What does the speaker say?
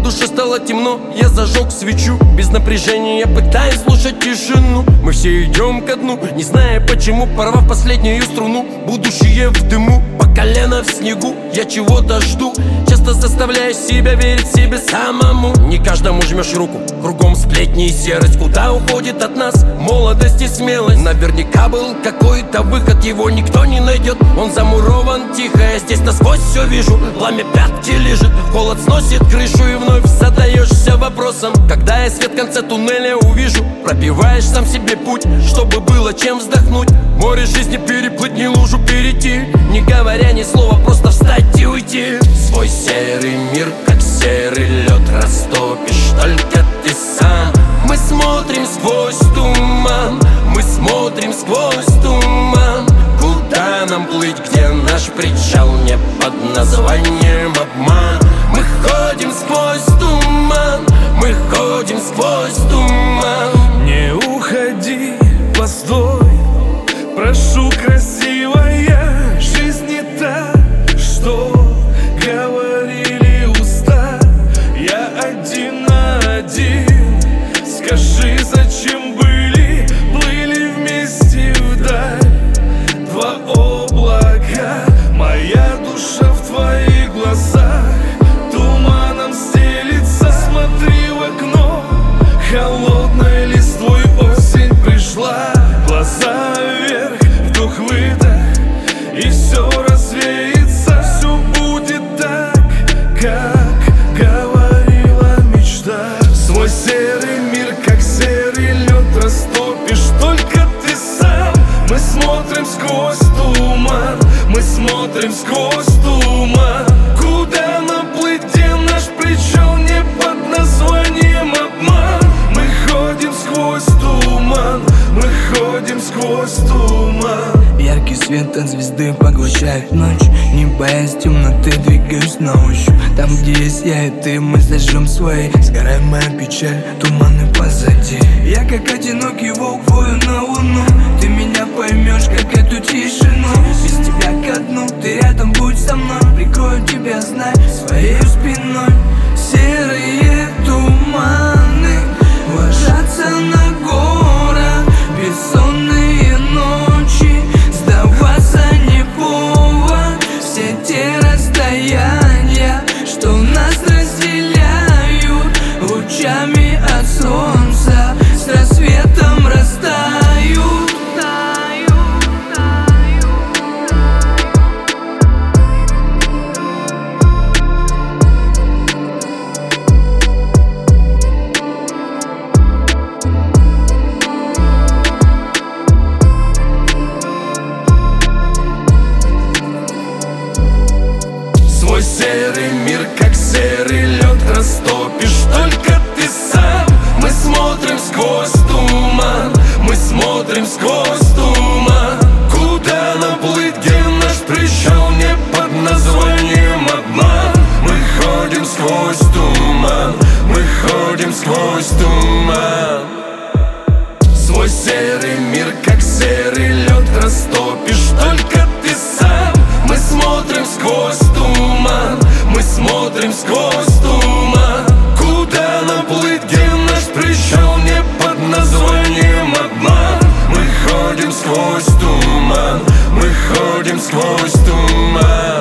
душе стало темно, я зажег свечу. Без напряжения я пытаюсь слушать тишину. Мы все идем ко дну, не зная почему, порвав последнюю струну. Будущее в дыму, по колено в снегу. Я чего-то жду, часто заставляю себя верить себе самому. Не каждому жмешь руку, кругом сплетни и серость. Куда уходит от нас молодость и смелость? Наверняка был какой-то выход, его никто не найдет. Он замурован тихо, я здесь насквозь все вижу. Пламя пятки лежит, холод сносит крышу. И вновь задаешься вопросом, когда я свет в конце туннеля увижу. Пробиваешь сам себе путь, чтобы было чем вздохнуть. Море жизни переплыть, не лужу перейти. Не говоря ни слова, просто встать и уйти. Свой серый мир, как серый лед, растопишь только ты сам. Мы смотрим сквозь туман, мы смотрим сквозь туман. Куда нам плыть, где наш причал? Не под названием обман. Мы ходим сквозь туман, мы ходим сквозь туман. Не уходи, постой, прошу, красивая. Жизнь не та, что говорили уста. Я один на один. Скажи, зачем плыли вместе вдаль? Два облака, моя душа в твоих глазах туманом стелится. Смотри в окно, холодной листвой осень пришла. Глаза вверх, вдох-выдох, и все развеется. Все будет так, как говорила мечта. Свой серый мир, как серый лед, растопишь только ты сам. Мы смотрим сквозь туман, мы смотрим сквозь туман. Куда нам плыть, где наш причал? Не под названием обман. Мы ходим сквозь туман, мы ходим сквозь туман. Яркий свет от звезды поглощает ночь. Не боясь темноты, двигаюсь на ощупь. Там, где есть я и ты, мы зажжем свои. Сгорает моя печаль, туманы позади. Я как одинокий волк вою на луну. Ты меня поймешь, как эту тишину. Без тебя ко дну, ты рядом, будь со мной. Прикрою тебя, знай, своей спиной. Серые туманы ложатся на город. Бессонные ночи, сдаваться не повод. Все те расстояния, что нас разделяют, лучами от солнца с рассветом растают. Свой серый мир, как серый лед, растопишь только ты сам. Мы смотрим сквозь туман, мы смотрим сквозь туман. Куда нам плыть, где наш причал? Не под названием обман. Мы ходим сквозь туман, мы ходим сквозь туман. Свой серый мир, как серый лед, растопишь только ты сам. Мы смотрим сквозь туман, мы смотрим сквозь туман. Куда нам плыть, где наш причал? Не под названием обман. Мы ходим сквозь туман, мы ходим сквозь туман.